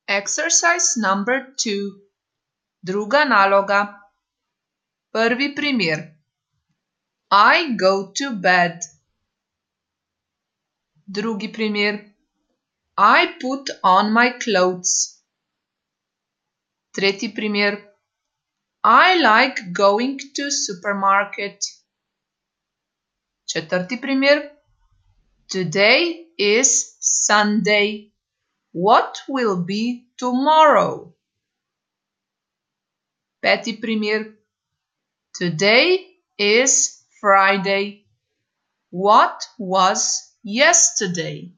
Exercise number 2. Druga naloga. Prvi primer. I go to bed. Drugi primer. I put on my clothes. Tretji primer. I like going to supermarket. Četrti primer. Today is Sunday. What will be tomorrow? Peti primer. Today is Friday. What was yesterday?